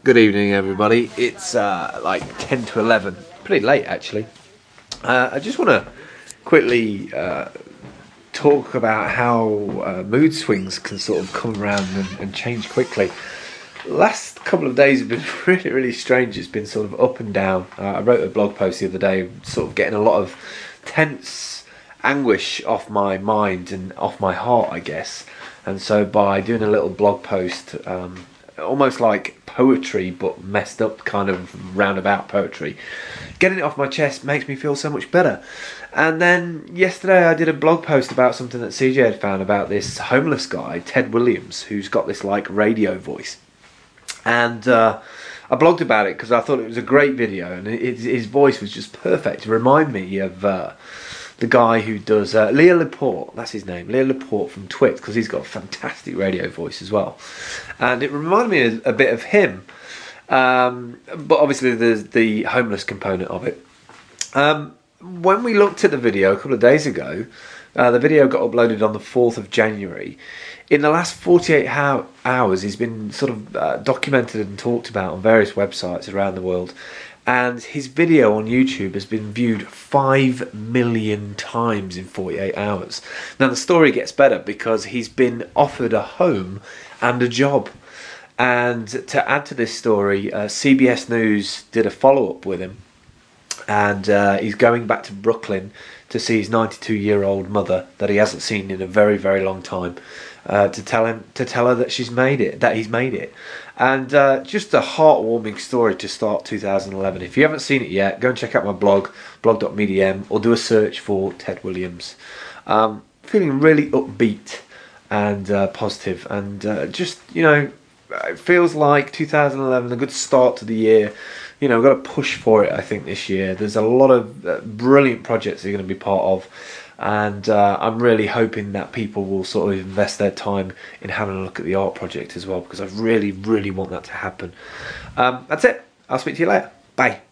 Good evening, everybody. It's like 10 to 11. Pretty late, actually. I just want to quickly talk about how mood swings can sort of come around and change quickly. Last couple of days have been really, really strange. It's been sort of up and down. I wrote a blog post the other day, sort of getting a lot of tense anguish off my mind and off my heart, I guess. And so by doing a little blog post, almost like poetry but messed up kind of roundabout poetry, getting it off my chest makes me feel so much better. And then yesterday I did a blog post about something that CJ had found about this homeless guy, Ted Williams, who's got this like radio voice. And I blogged about it because I thought it was a great video, and his voice was just perfect. It reminded me of the guy who does Leo Laporte, that's his name, Leo Laporte from Twit, because he's got a fantastic radio voice as well. And it reminded me a bit of him, but obviously there's the homeless component of it. When we looked at the video a couple of days ago, the video got uploaded on the 4th of January. In the last 48 hours, he's been sort of documented and talked about on various websites around the world. And his video on YouTube has been viewed 5 million times in 48 hours. Now the story gets better because he's been offered a home and a job. And to add to this story, CBS News did a follow-up with him. And he's going back to Brooklyn to see his 92-year-old mother that he hasn't seen in a very, very long time. To tell her that he's made it. And just a heartwarming story to start 2011. If you haven't seen it yet, go and check out my blog, blog.medium, or do a search for Ted Williams. Feeling really upbeat and positive, and just, you know, it feels like 2011, a good start to the year. You know, we've got to push for it, I think, this year. There's a lot of brilliant projects that you're going to be part of. And I'm really hoping that people will sort of invest their time in having a look at the art project as well, because I really, really want that to happen. That's it. I'll speak to you later. Bye.